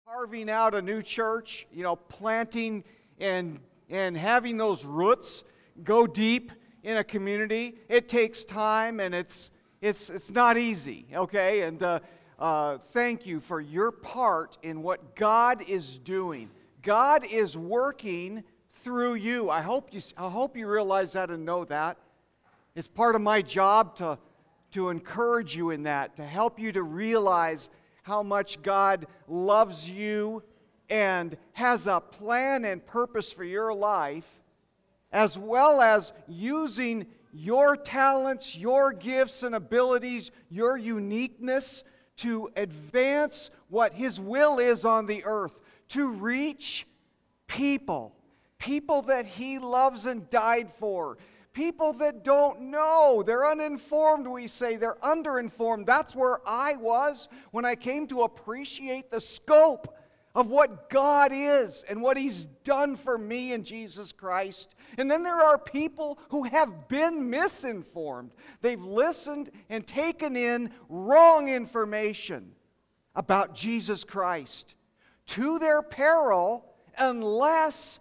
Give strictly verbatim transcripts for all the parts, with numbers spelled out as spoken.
Carving out a new church, you know, planting and and having those roots go deep in a community, it takes time and it's it's it's not easy, okay? And uh, uh, thank you for your part in what God is doing. God is working through you. I hope you I hope you realize that and know that. It's part of my job to to encourage you in that, to help you to realize how much God loves you and has a plan and purpose for your life, as well as using your talents, your gifts and abilities, your uniqueness to advance what His will is on the earth, to reach people, people that He loves and died for. People that don't know, they're uninformed, we say, they're underinformed. That's where I was when I came to appreciate the scope of what God is and what He's done for me in Jesus Christ. And then there are people who have been misinformed. They've listened and taken in wrong information about Jesus Christ to their peril, unless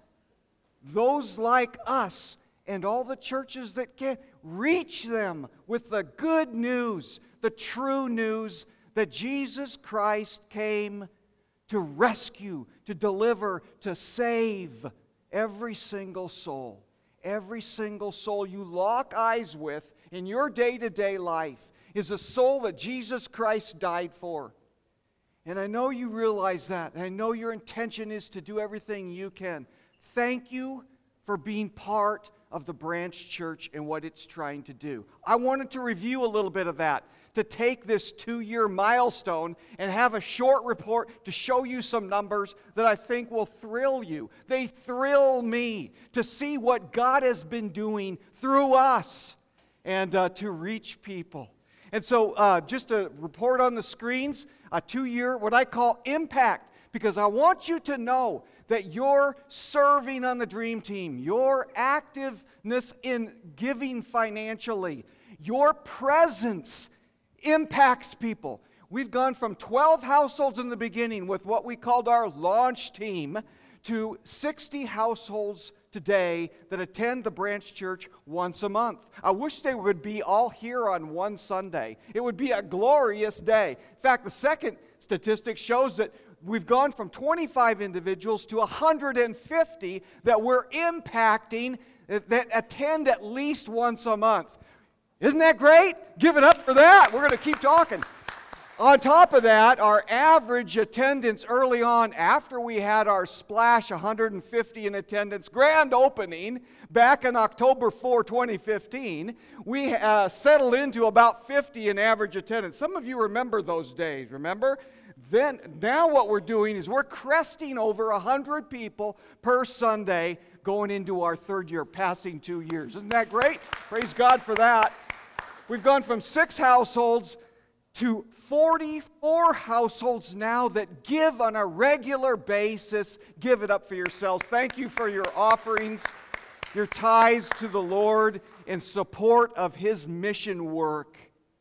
those like us and all the churches that can reach them with the good news, the true news that Jesus Christ came to rescue, to deliver, to save every single soul. Every single soul you lock eyes with in your day-to-day life is a soul that Jesus Christ died for. And I know you realize that, and I know your intention is to do everything you can. Thank you for being part of the Branch Church and what it's trying to do. I wanted to review a little bit of that, to take this two-year milestone and have a short report to show you some numbers that I think will thrill you. They thrill me to see what God has been doing through us and uh, to reach people. And so uh, just a report on the screens, a two-year, what I call impact, because I want you to know that you're serving on the Dream Team, your activeness in giving financially, your presence impacts people. We've gone from twelve households in the beginning with what we called our launch team to sixty households today that attend the Branch Church once a month. I wish they would be all here on one Sunday. It would be a glorious day. In fact, the second statistic shows that we've gone from twenty-five individuals to one hundred fifty that we're impacting that attend at least once a month. Isn't that great? Give it up for that. We're going to keep talking. On top of that, our average attendance early on, after we had our splash one hundred fifty in attendance grand opening back on October fourth, twenty fifteen, we uh, settled into about fifty in average attendance. Some of you remember those days, remember? Then, now what we're doing is we're cresting over one hundred people per Sunday going into our third year, passing two years. Isn't that great? Praise God for that. We've gone from six households to forty-four households now that give on a regular basis. Give it up for yourselves. Thank you for your offerings, your tithes to the Lord in support of His mission work.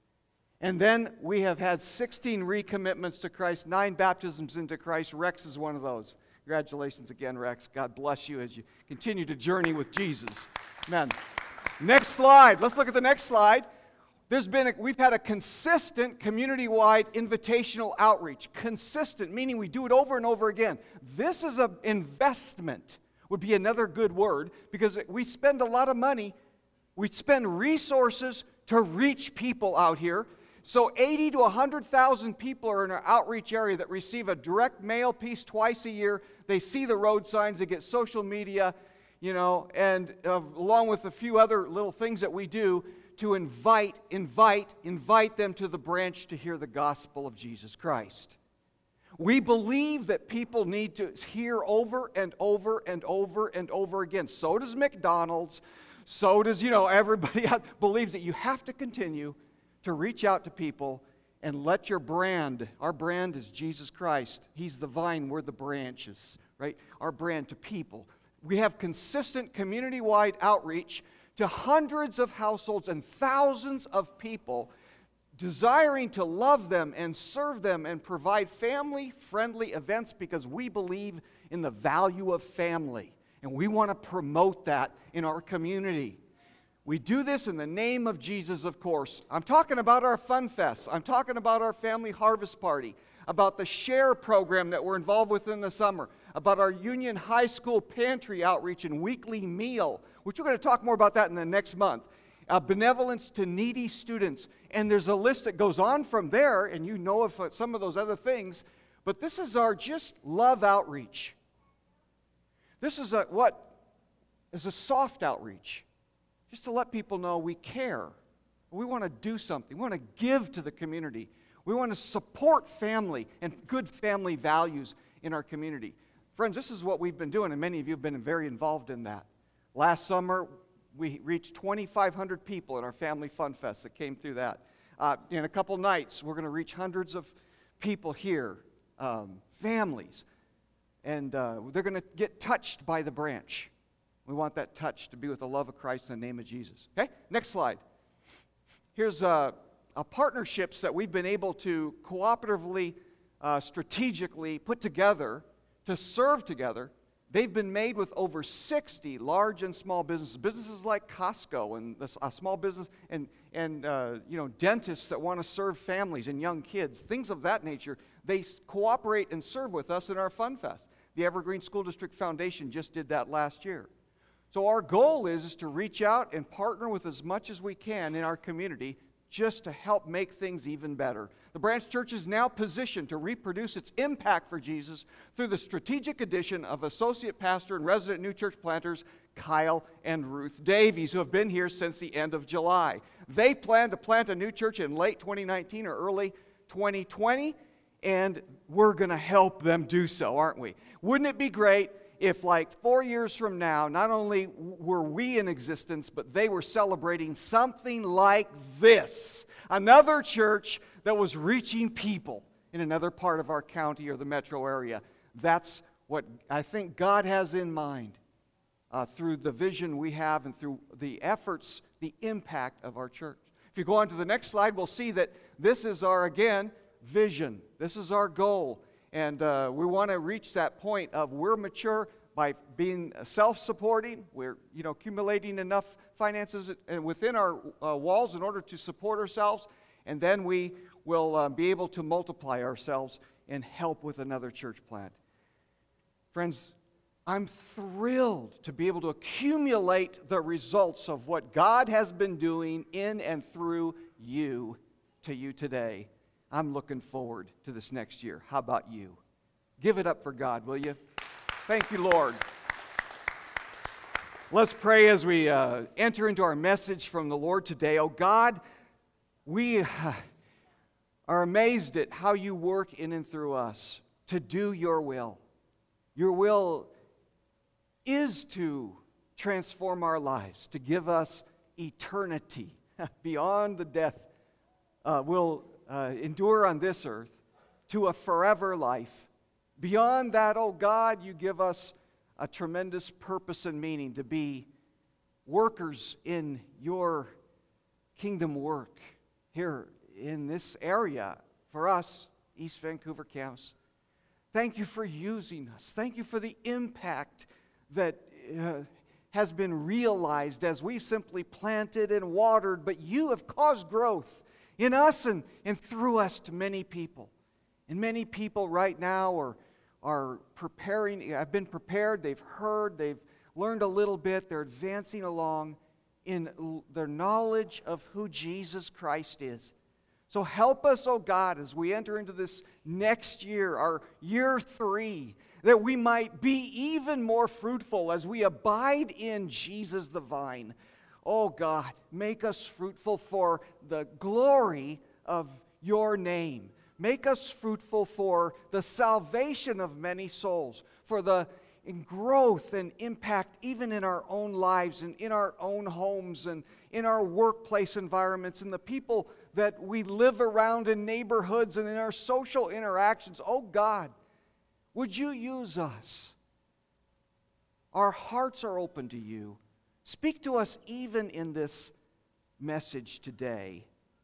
And then we have had sixteen recommitments to Christ, nine baptisms into Christ. Rex is one of those. Congratulations again, Rex. God bless you as you continue to journey with Jesus. Amen. Next slide. Let's look at the next slide. There's been a, we've had a consistent community-wide invitational outreach. Consistent, meaning we do it over and over again. This is an investment, would be another good word, because we spend a lot of money. We spend resources to reach people out here. So eighty to one hundred thousand people are in our outreach area that receive a direct mail piece twice a year. They see the road signs, they get social media, you know, and uh, along with a few other little things that we do to invite, invite, invite them to the branch to hear the gospel of Jesus Christ. We believe that people need to hear over and over and over and over again. So does McDonald's. So does, you know, everybody believes that you have to continue to reach out to people and let your brand, our brand is Jesus Christ. He's the vine, we're the branches, right? Our brand to people. We have consistent community-wide outreach to hundreds of households and thousands of people desiring to love them and serve them and provide family-friendly events because we believe in the value of family. And we want to promote that in our community. We do this in the name of Jesus, of course. I'm talking about our Fun Fest. I'm talking about our Family Harvest Party, about the SHARE program that we're involved with in the summer, about our Union High School pantry outreach and weekly meal, which we're going to talk more about that in the next month. Uh, benevolence to needy students. And there's a list that goes on from there, and you know of uh, some of those other things. But this is our just love outreach. This is a, what is a soft outreach. Just to let people know we care. We want to do something. We want to give to the community. We want to support family and good family values in our community. Friends, this is what we've been doing, and many of you have been very involved in that. Last summer, we reached twenty-five hundred people at our Family Fun Fest that came through that. Uh, in a couple nights, we're going to reach hundreds of people here, um, families, and uh, they're going to get touched by the branch. We want that touch to be with the love of Christ in the name of Jesus. Okay, next slide. Here's uh, a partnerships that we've been able to cooperatively, uh, strategically put together to serve together. They've been made with over sixty large and small businesses, businesses like Costco and a uh, small business and and uh, you know dentists that want to serve families and young kids, things of that nature. They s- cooperate and serve with us in our Fun Fest. The Evergreen School District Foundation just did that last year. So our goal is, is to reach out and partner with as much as we can in our community just to help make things even better. The Branch Church is now positioned to reproduce its impact for Jesus through the strategic addition of associate pastor and resident new church planters Kyle and Ruth Davies, who have been here since the end of July. They plan to plant a new church in late twenty nineteen or early twenty twenty, and we're going to help them do so, aren't we? Wouldn't it be great if, like, four years from now, not only were we in existence, but they were celebrating something like this, another church that was reaching people in another part of our county or the metro area. That's what I think God has in mind uh, through the vision we have and through the efforts, the impact of our church. If you go on to the next slide, we'll see that this is our, again, vision. This is our goal. And uh, we want to reach that point of we're mature by being self-supporting. We're, you know, accumulating enough finances within our uh, walls in order to support ourselves. And then we will uh, be able to multiply ourselves and help with another church plant. Friends, I'm thrilled to be able to accumulate the results of what God has been doing in and through you to you today. I'm looking forward to this next year. How about you? Give it up for God, will you? Thank you, Lord. Let's pray as we uh, enter into our message from the Lord today. Oh God, we uh, are amazed at how you work in and through us to do your will. Your will is to transform our lives, to give us eternity beyond the death uh, we'll uh, endure on this earth to a forever life. Beyond that, oh God, you give us a tremendous purpose and meaning to be workers in your kingdom work here in this area for us, East Vancouver campus. Thank you for using us. Thank you for the impact that uh, has been realized as we've simply planted and watered, but you have caused growth in us and, and through us to many people. And many people right now are, are preparing, have been prepared, they've heard, they've learned a little bit, they're advancing along in l- their knowledge of who Jesus Christ is. So help us, oh God, as we enter into this next year, our year three, that we might be even more fruitful as we abide in Jesus the vine. Oh God, make us fruitful for the glory of your name. Make us fruitful for the salvation of many souls, for the growth and impact even in our own lives and in our own homes and in our workplace environments and the people that we live around in neighborhoods and in our social interactions. Oh God, would you use us? Our hearts are open to you. Speak to us even in this message today.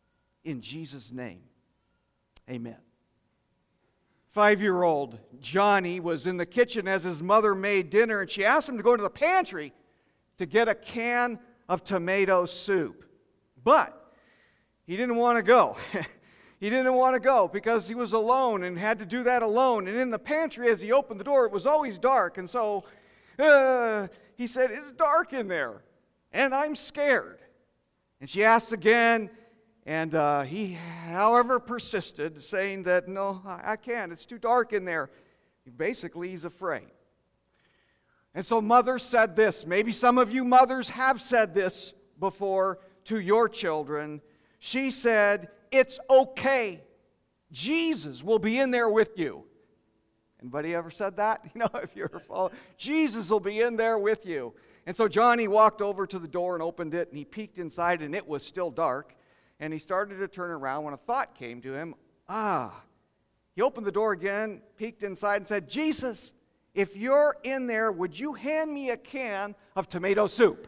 in Jesus' name. Amen. Five-year-old Johnny was in the kitchen as his mother made dinner, and she asked him to go to the pantry to get a can of tomato soup. But he didn't want to go. He didn't want to go because he was alone and had to do that alone. And in the pantry, as he opened the door, it was always dark. And so uh, he said, "It's dark in there, and I'm scared." And she asked again, and uh, he, however, persisted, saying that, "No, I, I can't. It's too dark in there." Basically, he's afraid. And so mother said this. Maybe some of you mothers have said this before to your children. She said, "It's okay. Jesus will be in there with you." Anybody ever said that? You know, if you're following, Jesus will be in there with you. And so Johnny walked over to the door and opened it, and he peeked inside, and it was still dark. And he started to turn around when a thought came to him. Ah. He opened the door again, peeked inside, and said, "Jesus, if you're in there, would you hand me a can of tomato soup?"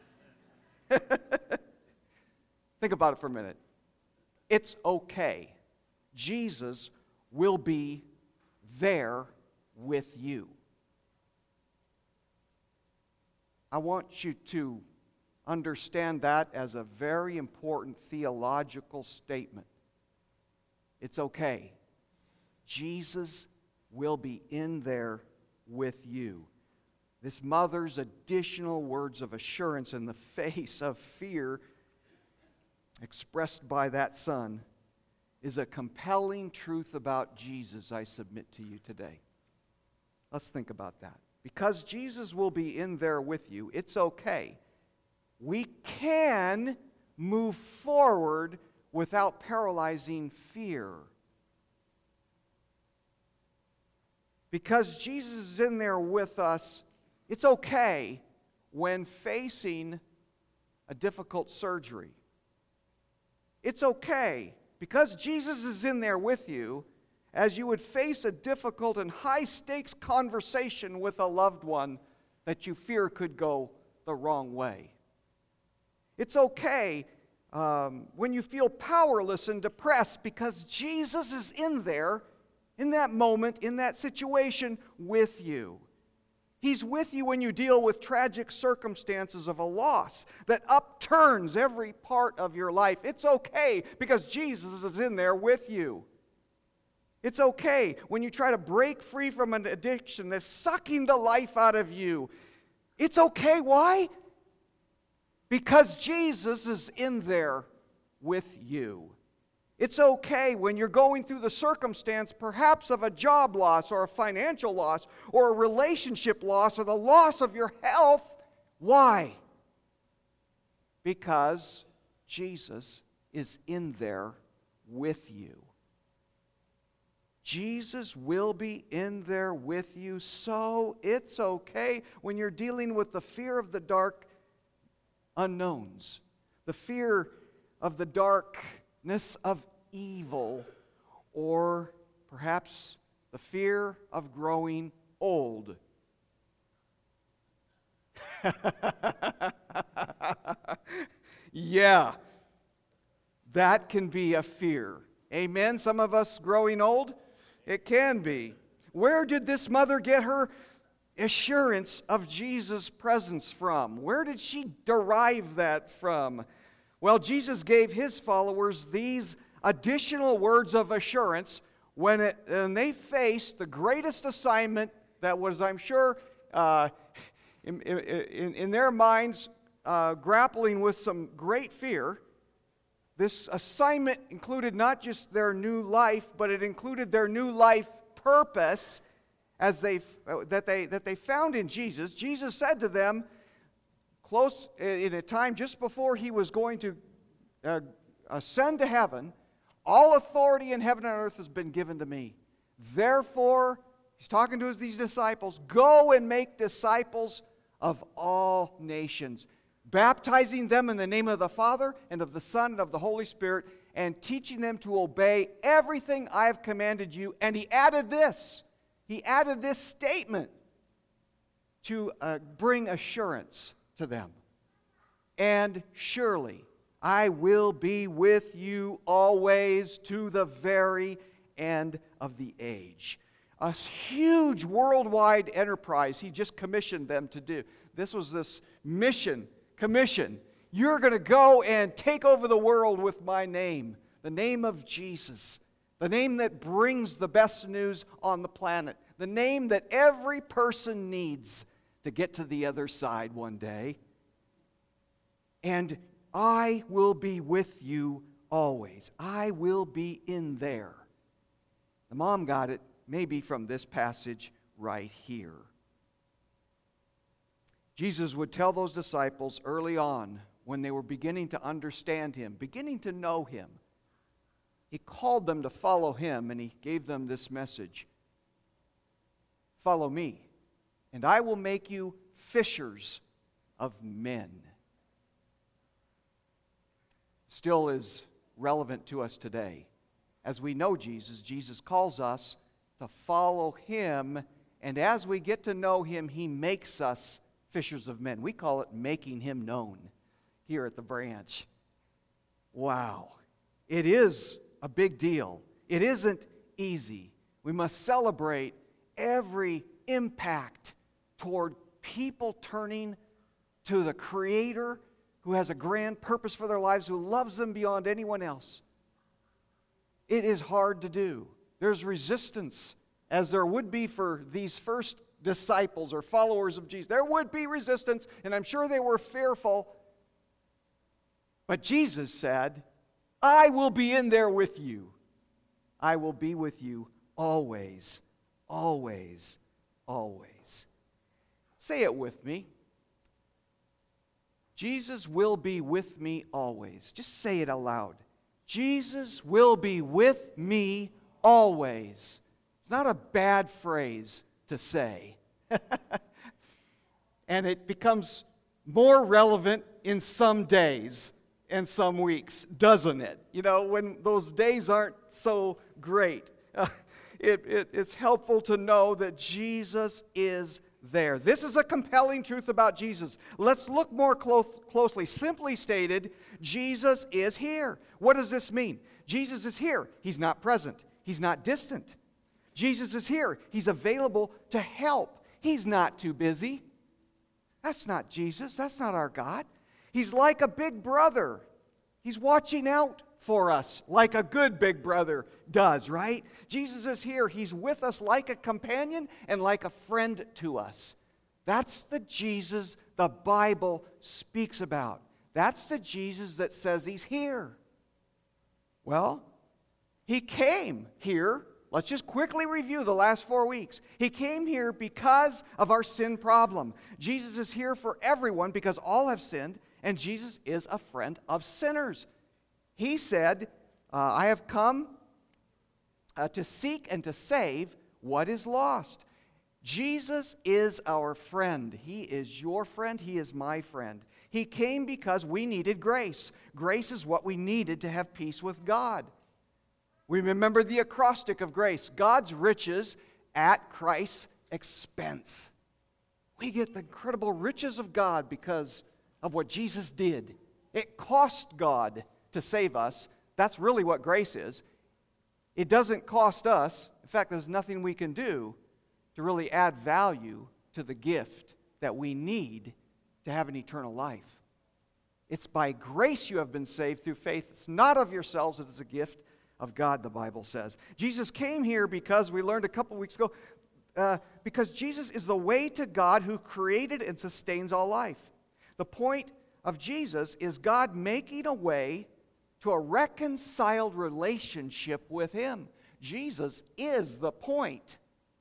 Think about it for a minute. It's okay. Jesus will be there with you. I want you to understand that as a very important theological statement. It's okay. Jesus will be in there with you. This mother's additional words of assurance in the face of fear expressed by that son is a compelling truth about Jesus I submit to you today. Let's think about that. Because Jesus will be in there with you, it's okay. We can move forward without paralyzing fear. Because Jesus is in there with us, it's okay when facing a difficult surgery. It's okay, because Jesus is in there with you, as you would face a difficult and high-stakes conversation with a loved one that you fear could go the wrong way. It's okay um, when you feel powerless and depressed, because Jesus is in there, in that moment, in that situation, with you. He's with you when you deal with tragic circumstances of a loss that upturns every part of your life. It's okay because Jesus is in there with you. It's okay when you try to break free from an addiction that's sucking the life out of you. It's okay. Why? Because Jesus is in there with you. It's okay when you're going through the circumstance, perhaps of a job loss or a financial loss or a relationship loss or the loss of your health. Why? Because Jesus is in there with you. Jesus will be in there with you, so it's okay when you're dealing with the fear of the dark unknowns, the fear of the darkness of evil, or perhaps the fear of growing old. Yeah, that can be a fear. Amen? Some of us growing old, it can be. Where did this mother get her assurance of Jesus' presence from? Where did she derive that from? Well, Jesus gave his followers these additional words of assurance when, it, when they faced the greatest assignment that was, I'm sure, uh, in, in, in their minds, uh, grappling with some great fear. This assignment included not just their new life, but it included their new life purpose as they, uh, that, they, that they found in Jesus. Jesus said to them, close in a time just before he was going to uh, ascend to heaven, "All authority in heaven and earth has been given to me. Therefore," he's talking to his, these disciples, "go and make disciples of all nations, baptizing them in the name of the Father and of the Son and of the Holy Spirit, and teaching them to obey everything I have commanded you." And he added this. He added this statement to uh, bring assurance to them. "And surely I will be with you always to the very end of the age. A huge worldwide enterprise he just commissioned them to do. This was this mission, commission. You're going to go and take over the world with my name, the name of Jesus, the name that brings the best news on the planet, the name that every person needs to get to the other side one day. And I will be with you always. I will be in there. The mom got it maybe from this passage right here. Jesus would tell those disciples early on, when they were beginning to understand Him, beginning to know Him, He called them to follow Him, and He gave them this message. Follow me, and I will make you fishers of men. Still is relevant to us today. As we know Jesus, Jesus calls us to follow Him, and as we get to know Him, He makes us fishers of men. We call it making Him known here at the branch. Wow. It is a big deal. It isn't easy. We must celebrate every impact toward people turning to the Creator who has a grand purpose for their lives, who loves them beyond anyone else. It is hard to do. There's resistance, as there would be for these first disciples or followers of Jesus. There would be resistance, and I'm sure they were fearful. But Jesus said, I will be in there with you. I will be with you always, always, always. Say it with me. Jesus will be with me always. Just say it aloud. Jesus will be with me always. It's not a bad phrase to say. And it becomes more relevant in some days and some weeks, doesn't it? You know, when those days aren't so great, uh, it, it, it's helpful to know that Jesus is there. This is a compelling truth about Jesus. Let's look more close, closely. Simply stated, Jesus is here. What does this mean? Jesus is here. He's not present. He's not distant. Jesus is here. He's available to help. He's not too busy. That's not Jesus. That's not our God. He's like a big brother. He's watching out for us like a good big brother does, right? Jesus is here. He's with us like a companion and like a friend to us. That's the Jesus the Bible speaks about. That's the Jesus that says He's here. Well, He came here. Let's just quickly review the last four weeks. He came here because of our sin problem. Jesus is here for everyone because all have sinned, and Jesus is a friend of sinners. He said, uh, I have come uh, to seek and to save what is lost. Jesus is our friend. He is your friend. He is my friend. He came because we needed grace. Grace is what we needed to have peace with God. We remember the acrostic of grace, God's riches at Christ's expense. We get the incredible riches of God because of what Jesus did. It cost God to save us. That's really what grace is. It doesn't cost us. In fact, there's nothing we can do to really add value to the gift that we need to have an eternal life. It's by grace you have been saved through faith. It's not of yourselves, it is a gift of God, the Bible says. Jesus came here because, we learned a couple weeks ago, uh, because Jesus is the way to God who created and sustains all life. The point of Jesus is God making a way to a reconciled relationship with Him. Jesus is the point.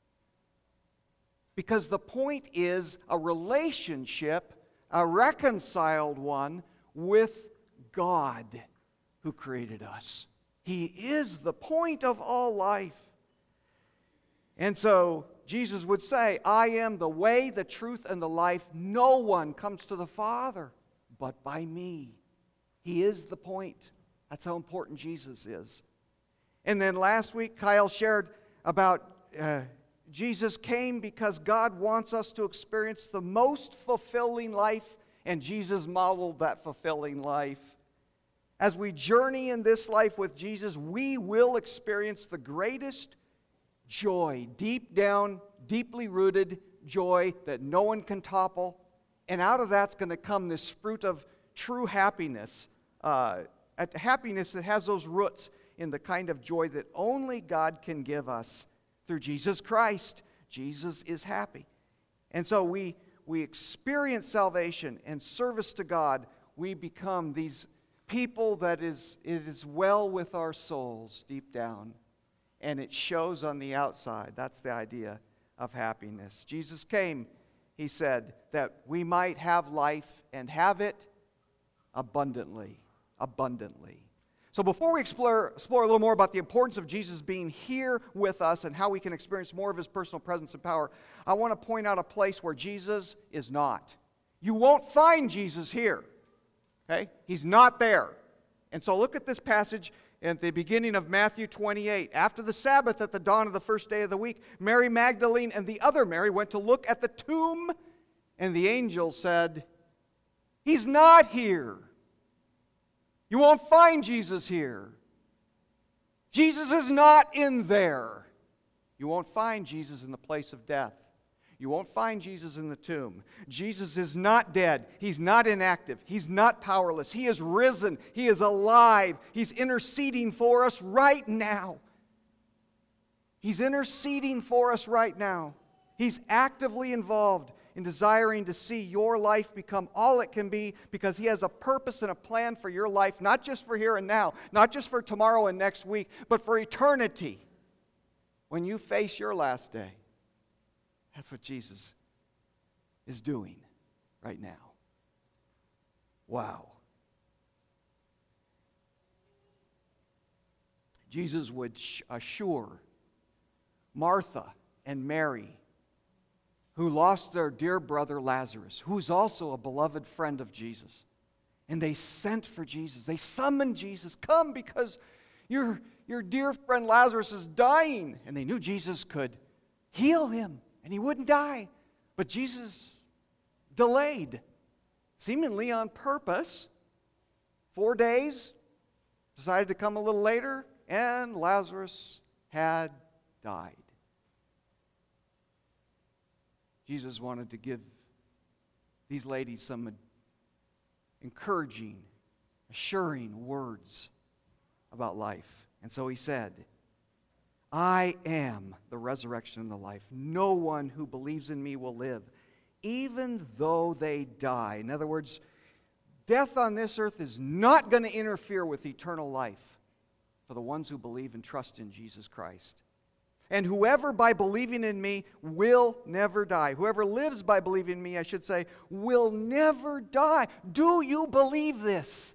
Because the point is a relationship, a reconciled one, with God who created us. He is the point of all life. And so Jesus would say, I am the way, the truth, and the life. No one comes to the Father but by me. He is the point. That's how important Jesus is. And then last week, Kyle shared about uh, Jesus came because God wants us to experience the most fulfilling life, and Jesus modeled that fulfilling life. as we journey in this life with Jesus, we will experience the greatest joy, deep down, deeply rooted joy that no one can topple. And out of that's going to come this fruit of true happiness, uh, a happiness that has those roots in the kind of joy that only God can give us through Jesus Christ. Jesus is happy. And so we, we experience salvation and service to God. We become these people that is, it is well with our souls deep down. And it shows on the outside. That's the idea of happiness. Jesus came, he said, that we might have life and have it abundantly. Abundantly. So before we explore, explore a little more about the importance of Jesus being here with us and how we can experience more of his personal presence and power, I want to point out a place where Jesus is not. You won't find Jesus here. Okay? He's not there. And so look at this passage at the beginning of Matthew twenty-eight. After the Sabbath, at the dawn of the first day of the week, Mary Magdalene and the other Mary went to look at the tomb, and the angel said, "He's not here. You won't find Jesus here. Jesus is not in there. You won't find Jesus in the place of death. You won't find Jesus in the tomb. Jesus is not dead. He's not inactive. He's not powerless. He is risen. He is alive. He's interceding for us right now. He's interceding for us right now. He's actively involved in desiring to see your life become all it can be, because he has a purpose and a plan for your life, not just for here and now, not just for tomorrow and next week, but for eternity when you face your last day. That's what Jesus is doing right now. Wow. Jesus would assure Martha and Mary, who lost their dear brother Lazarus, who's also a beloved friend of Jesus. And they sent for Jesus. They summoned Jesus. Come, because your, your dear friend Lazarus is dying. And they knew Jesus could heal him and he wouldn't die. But Jesus delayed, seemingly on purpose. Four days, decided to come a little later, and Lazarus had died. Jesus wanted to give these ladies some encouraging, assuring words about life. And so he said, "I am the resurrection and the life. No one who believes in me will live, even though they die." In other words, death on this earth is not going to interfere with eternal life for the ones who believe and trust in Jesus Christ. And whoever by believing in me will never die. Whoever lives by believing in me, I should say, will never die. Do you believe this?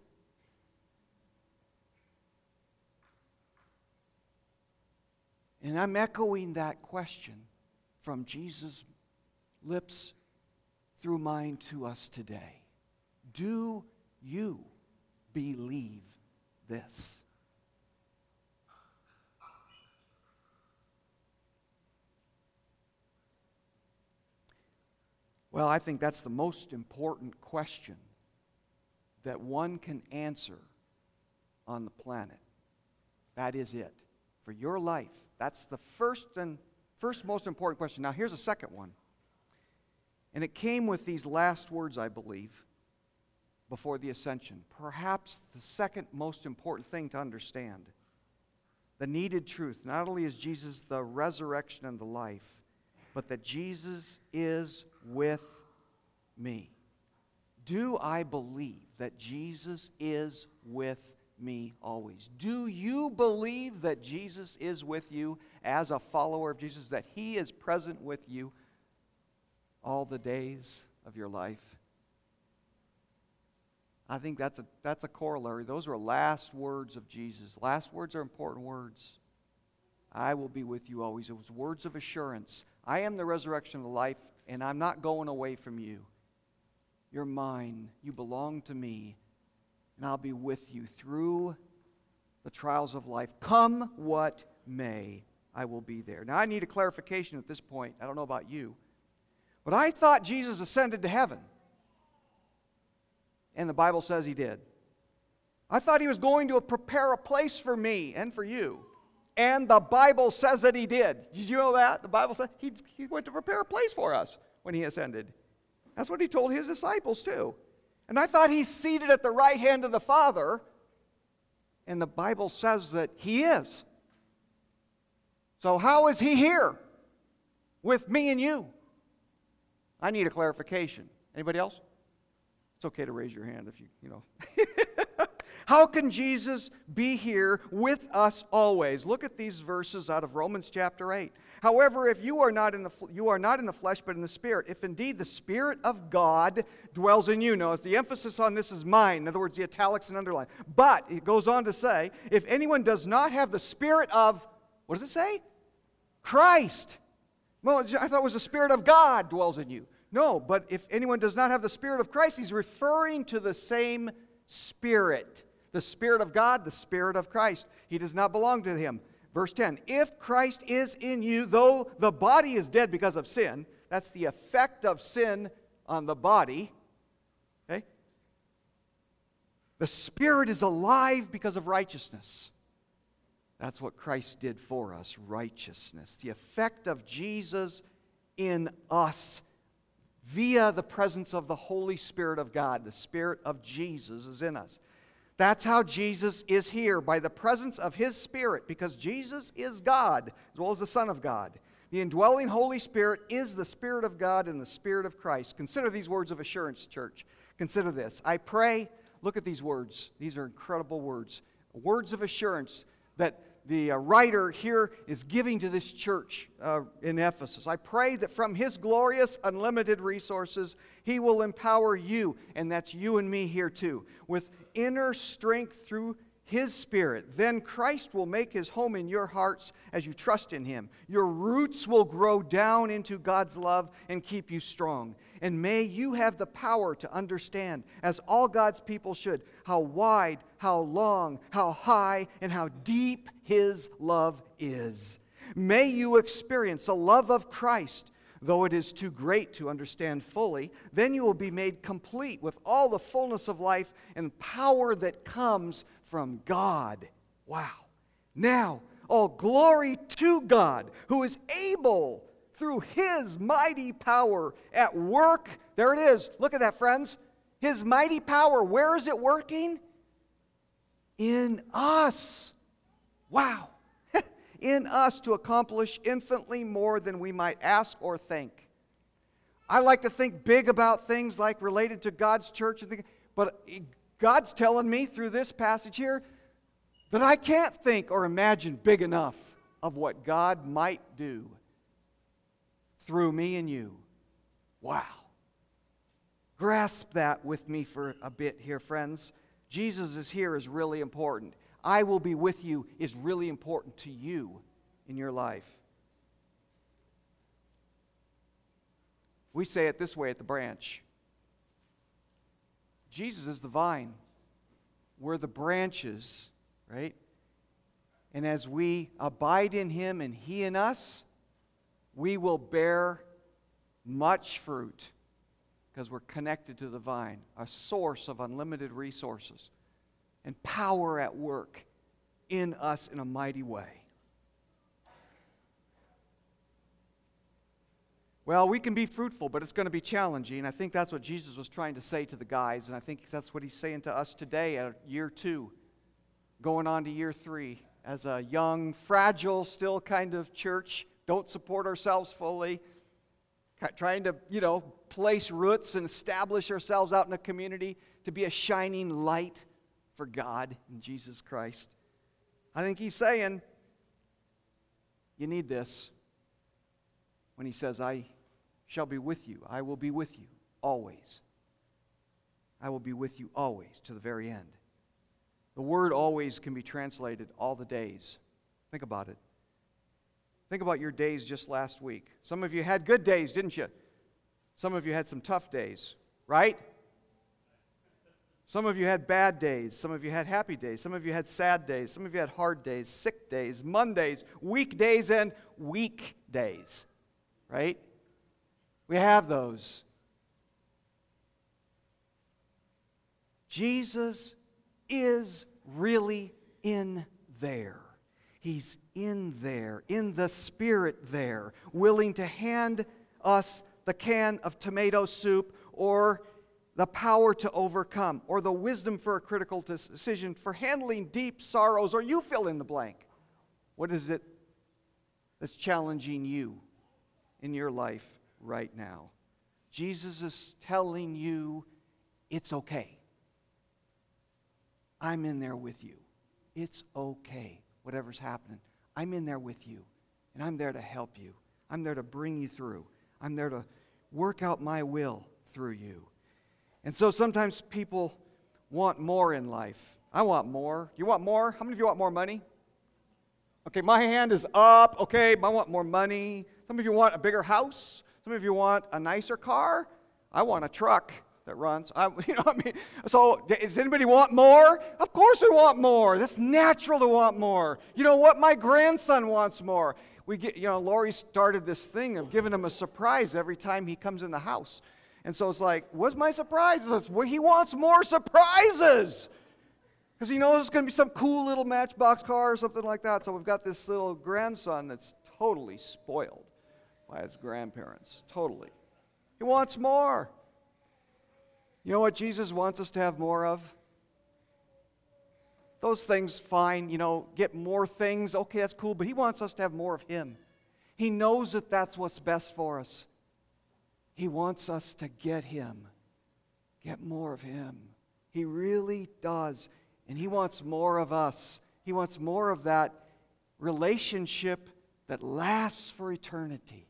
And I'm echoing that question from Jesus' lips through mine to us today. Do you believe this? Well, I think that's the most important question that one can answer on the planet. That is it. For your life, that's the first and first most important question. Now, here's a second one. And it came with these last words, I believe, before the ascension. Perhaps the second most important thing to understand. The needed truth. Not only is Jesus the resurrection and the life, but that Jesus is with me. Do I believe that Jesus is with me always? Do you believe that Jesus is with you as a follower of Jesus, that he is present with you all the days of your life? I think that's a, that's a corollary. Those are last words of Jesus. Last words are important words. I will be with you always. It was words of assurance. I am the resurrection of life, and I'm not going away from you. You're mine. You belong to me, and I'll be with you through the trials of life. Come what may, I will be there. Now, I need a clarification at this point. I don't know about you, but I thought Jesus ascended to heaven, and the Bible says he did. I thought he was going to prepare a place for me and for you. And the Bible says that he did. Did you know that? The Bible says he, he went to prepare a place for us when he ascended. That's what he told his disciples too. And I thought he's seated at the right hand of the Father. And the Bible says that he is. So how is he here with me and you? I need a clarification. Anybody else? It's okay to raise your hand if you, you know. How can Jesus be here with us always? Look at these verses out of Romans chapter eight. However, if you are not in the you are not in the flesh but in the Spirit, if indeed the Spirit of God dwells in you. Notice the emphasis on this is mine. In other words, the italics and underline. But it goes on to say, if anyone does not have the Spirit of, what does it say? Christ. Well, I thought it was the Spirit of God dwells in you. No, but if anyone does not have the Spirit of Christ, he's referring to the same Spirit. The Spirit of God, the Spirit of Christ. He does not belong to him. Verse ten, if Christ is in you, though the body is dead because of sin, that's the effect of sin on the body, okay? The Spirit is alive because of righteousness. That's what Christ did for us, righteousness. The effect of Jesus in us via the presence of the Holy Spirit of God. The Spirit of Jesus is in us. That's how Jesus is here, by the presence of His Spirit, because Jesus is God, as well as the Son of God. The indwelling Holy Spirit is the Spirit of God and the Spirit of Christ. Consider these words of assurance, church. Consider this. I pray, look at these words. These are incredible words. Words of assurance that the uh, writer here is giving to this church uh, in Ephesus. I pray that from His glorious, unlimited resources, He will empower you, and that's you and me here too, with inner strength through His Spirit. Then Christ will make His home in your hearts as you trust in Him. Your roots will grow down into God's love and keep you strong. And may you have the power to understand, as all God's people should, how wide, how long, how high, and how deep His love is. May you experience the love of Christ, though it is too great to understand fully. Then you will be made complete with all the fullness of life and power that comes from God. Wow. Now, all glory to God, who is able, through His mighty power at work. There it is. Look at that, friends. His mighty power, where is it working? In us. Wow. In us to accomplish infinitely more than we might ask or think. I like to think big about things like related to God's church, but God's telling me through this passage here that I can't think or imagine big enough of what God might do through me and you. Wow. Grasp that with me for a bit here, friends. Jesus is here is really important. I will be with you is really important to you in your life. We say it this way at the branch. Jesus is the vine. We're the branches, right? And as we abide in Him and He in us, we will bear much fruit because we're connected to the vine, a source of unlimited resources and power at work in us in a mighty way. Well, we can be fruitful, but it's going to be challenging. And I think that's what Jesus was trying to say to the guys, and I think that's what He's saying to us today at year two, going on to year three, as a young, fragile, still kind of church. Don't support ourselves fully, trying to, you know, place roots and establish ourselves out in a community to be a shining light for God in Jesus Christ. I think He's saying, you need this. When He says, I shall be with you, I will be with you always. I will be with you always to the very end. The word always can be translated all the days. Think about it. Think about your days just last week. Some of you had good days, didn't you? Some of you had some tough days, right? Some of you had bad days. Some of you had happy days. Some of you had sad days. Some of you had hard days, sick days, Mondays, weekdays, and weekdays, right? We have those. Jesus is really in there. He's in there, in the Spirit there, willing to hand us the can of tomato soup, or the power to overcome, or the wisdom for a critical decision, for handling deep sorrows, or you fill in the blank. What is it that's challenging you in your life right now? Jesus is telling you it's okay. I'm in there with you. It's okay, whatever's happening. I'm in there with you, and I'm there to help you. I'm there to bring you through. I'm there to work out my will through you. And so sometimes people want more in life. I want more. You want more? How many of you want more money? Okay, my hand is up. Okay, I want more money. Some of you want a bigger house. Some of you want a nicer car. I want a truck that runs. I, you know what I mean? So does anybody want more? Of course we want more. That's natural to want more. You know what? My grandson wants more. We get, you know, Lori started this thing of giving him a surprise every time he comes in the house. And so it's like, what's my surprise? It's, well, he wants more surprises. Because he knows it's going to be some cool little Matchbox car or something like that. So we've got this little grandson that's totally spoiled by his grandparents. Totally. He wants more. You know what Jesus wants us to have more of? Those things, fine, you know, get more things. Okay, that's cool. But he wants us to have more of him. He knows that that's what's best for us. He wants us to get him. Get more of him. He really does. And he wants more of us. He wants more of that relationship that lasts for eternity.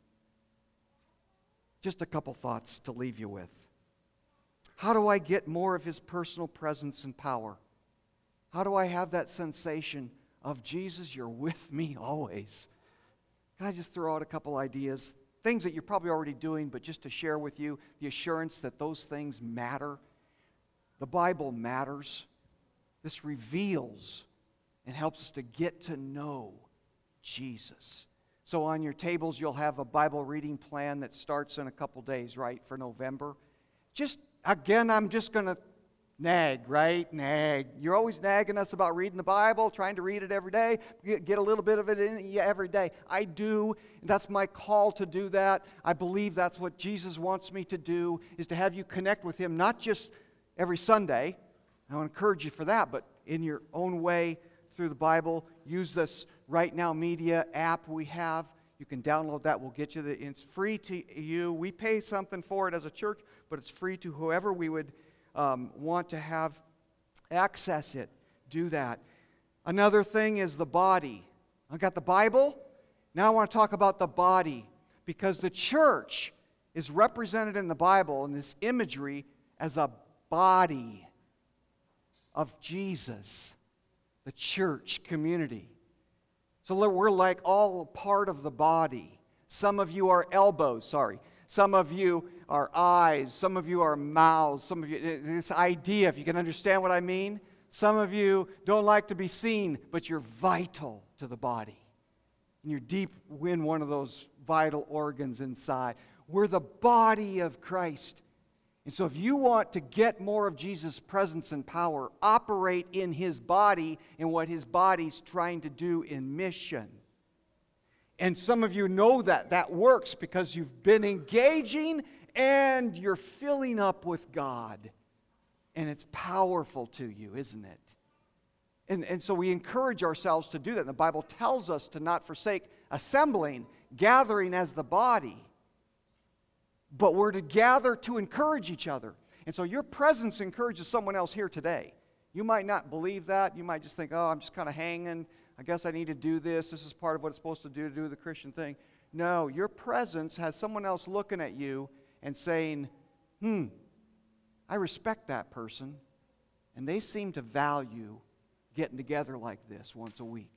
Just a couple thoughts to leave you with. How do I get more of his personal presence and power? How do I have that sensation of, Jesus, you're with me always? Can I just throw out a couple ideas? Things that you're probably already doing, but just to share with you the assurance that those things matter. The Bible matters. This reveals and helps us to get to know Jesus. So on your tables, you'll have a Bible reading plan that starts in a couple days, right, for November. Just, again, I'm just going to nag, right? Nag. You're always nagging us about reading the Bible, trying to read it every day, get a little bit of it in you every day. I do. That's my call to do that. I believe that's what Jesus wants me to do, is to have you connect with him, not just every Sunday. I want to encourage you for that, but in your own way through the Bible. Use this Right Now Media app we have. You can download that. We'll get you the, it's free to you. We pay something for it as a church, but it's free to whoever we would um, want to have access it. Do that. Another thing is the body. I've got the Bible. Now I want to talk about the body, because the church is represented in the Bible in this imagery as a body of Jesus, the church community. So we're like all part of the body. Some of you are elbows, sorry. Some of you are eyes. Some of you are mouths. Some of you, this idea, if you can understand what I mean. Some of you don't like to be seen, but you're vital to the body. And you're deep in one of those vital organs inside. We're the body of Christ. And so if you want to get more of Jesus' presence and power, operate in his body and what his body's trying to do in mission. And some of you know that that works because you've been engaging and you're filling up with God. And it's powerful to you, isn't it? And, and so we encourage ourselves to do that. And the Bible tells us to not forsake assembling, gathering as the body. But we're to gather to encourage each other. And so your presence encourages someone else here today. You might not believe that. You might just think, oh, I'm just kind of hanging. I guess I need to do this. This is part of what it's supposed to do to do the Christian thing. No, your presence has someone else looking at you and saying, hmm, I respect that person. And they seem to value getting together like this once a week.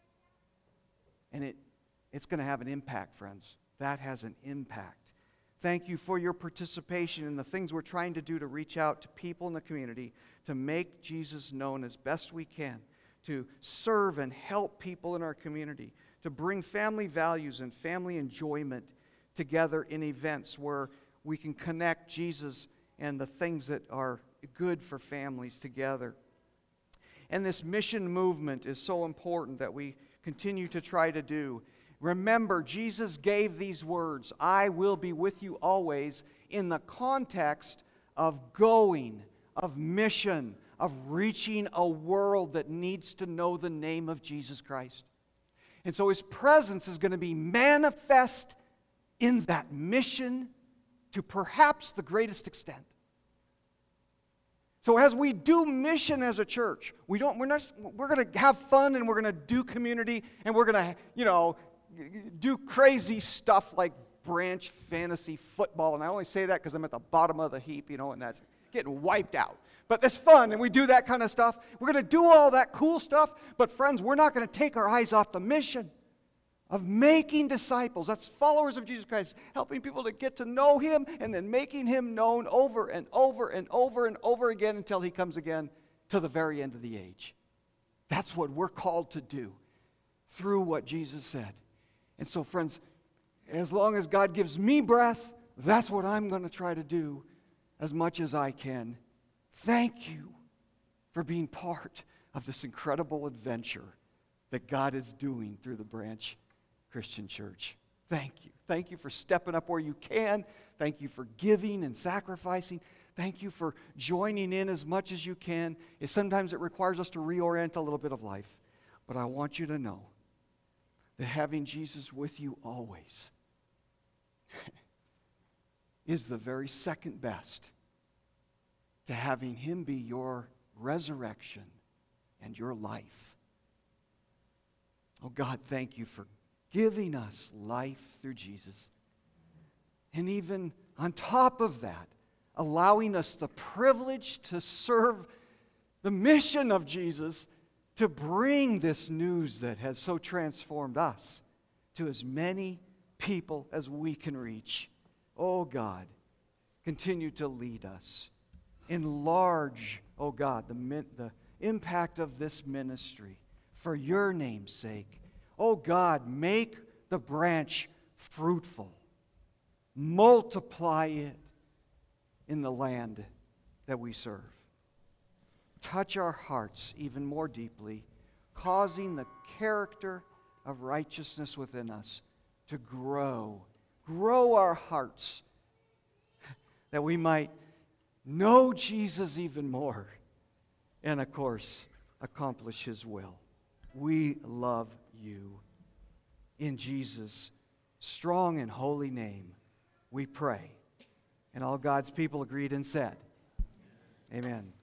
And it, it's going to have an impact, friends. That has an impact. Thank you for your participation in the things we're trying to do to reach out to people in the community, to make Jesus known as best we can, to serve and help people in our community, to bring family values and family enjoyment together in events where we can connect Jesus and the things that are good for families together. and this mission movement is so important that we continue to try to do. Remember, Jesus gave these words, I will be with you always, in the context of going, of mission, of reaching a world that needs to know the name of Jesus Christ. And so His presence is going to be manifest in that mission to perhaps the greatest extent. So as we do mission as a church, we don't, we're not, we're going to have fun and we're going to do community and we're going to, you know, do crazy stuff like branch fantasy football. And I only say that because I'm at the bottom of the heap, you know, and that's getting wiped out. But it's fun, and we do that kind of stuff. We're going to do all that cool stuff, but friends, we're not going to take our eyes off the mission of making disciples. That's followers of Jesus Christ, helping people to get to know Him and then making Him known over and over and over and over again until He comes again to the very end of the age. That's what we're called to do through what Jesus said. And so, friends, as long as God gives me breath, that's what I'm going to try to do as much as I can. Thank you for being part of this incredible adventure that God is doing through the Branch Christian Church. Thank you. Thank you for stepping up where you can. Thank you for giving and sacrificing. Thank you for joining in as much as you can. It, sometimes it requires us to reorient a little bit of life. But I want you to know that having Jesus with you always is the very second best to having Him be your resurrection and your life. Oh God, thank you for giving us life through Jesus. And even on top of that, allowing us the privilege to serve the mission of Jesus, to bring this news that has so transformed us to as many people as we can reach. Oh God, continue to lead us. Enlarge, oh God, the, the impact of this ministry for your name's sake. Oh God, make the branch fruitful. Multiply it in the land that we serve. Touch our hearts even more deeply, causing the character of righteousness within us to grow. Grow our hearts that we might know Jesus even more and, of course, accomplish His will. We love you. In Jesus' strong and holy name, we pray. And all God's people agreed and said, Amen.